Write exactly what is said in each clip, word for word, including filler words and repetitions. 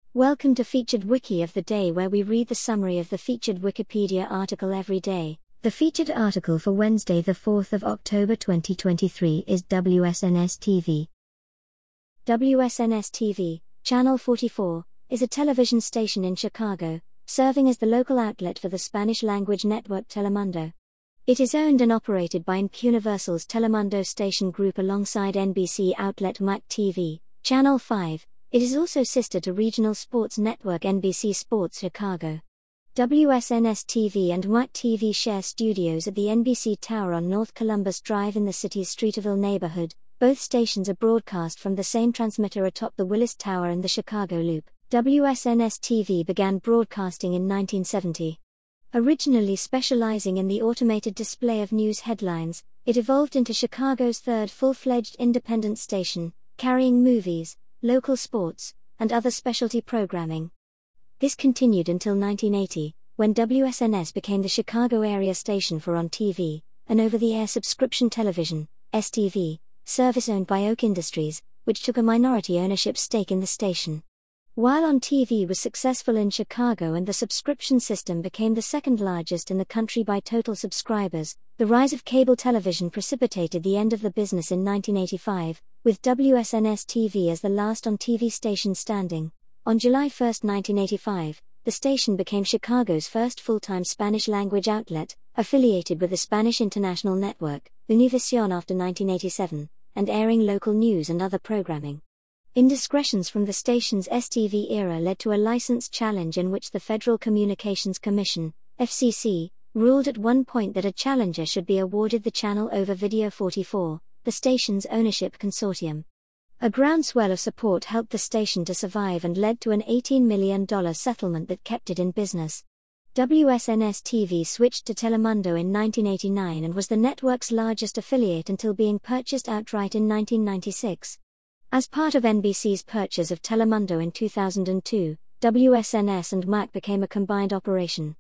Welcome to Featured Wiki of the Day, where we read the summary of the featured Wikipedia article every day. The featured article for Wednesday the fourth of October twenty twenty-three is W S N S T V. W S N S T V, Channel forty-four, is a television station in Chicago, serving as the local outlet for the Spanish-language network Telemundo. It is owned and operated by Universal's Telemundo station group alongside N B C outlet M A C T V, Channel five. It is also sister to regional sports network N B C Sports Chicago. W S N S T V and M A C T V share studios at the N B C Tower on North Columbus Drive in the city's Streeterville neighborhood. Both stations are broadcast from the same transmitter atop the Willis Tower and the Chicago Loop. W S N S T V began broadcasting in nineteen seventy. Originally specializing in the automated display of news headlines, it evolved into Chicago's third full-fledged independent station, carrying movies, local sports, and other specialty programming. This continued until nineteen eighty, when W S N S became the Chicago area station for On T V, an over-the-air subscription television, S T V, service owned by Oak Industries, which took a minority ownership stake in the station. While On T V was successful in Chicago and the subscription system became the second largest in the country by total subscribers, the rise of cable television precipitated the end of the business in nineteen eighty-five, with W S N S T V as the last On T V station standing. On July first, nineteen eighty-five, the station became Chicago's first full-time Spanish-language outlet, affiliated with the Spanish International Network, Univision, after nineteen eighty-seven, and airing local news and other programming. Indiscretions from the station's S T V era led to a license challenge in which the Federal Communications Commission, F C C, ruled at one point that a challenger should be awarded the channel over Video forty-four, the station's ownership consortium. A groundswell of support helped the station to survive and led to an eighteen million dollars settlement that kept it in business. W S N S T V switched to Telemundo in nineteen eighty-nine and was the network's largest affiliate until being purchased outright in nineteen ninety-six. As part of N B C's purchase of Telemundo in two thousand two, W S N S and M A C became a combined operation.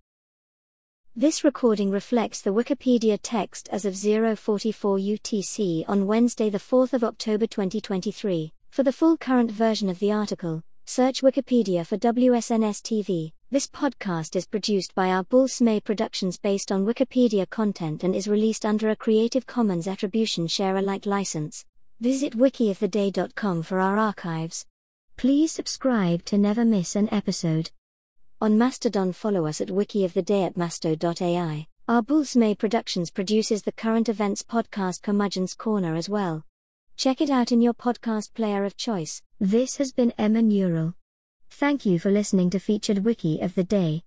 This recording reflects the Wikipedia text as of zero forty-four U T C on Wednesday the fourth of October twenty twenty-three. For the full current version of the article, search Wikipedia for W S N S T V. This podcast is produced by our Bulls-May Productions based on Wikipedia content and is released under a Creative Commons Attribution Share Alike license. Visit wiki of the day dot com for our archives. Please subscribe to never miss an episode. On Mastodon, follow us at Wiki of the Day at masto dot A I. Our Bulls-May Productions produces the current events podcast Curmudgeon's Corner as well. Check it out in your podcast player of choice. This has been Emma Neural. Thank you for listening to Featured Wiki of the Day.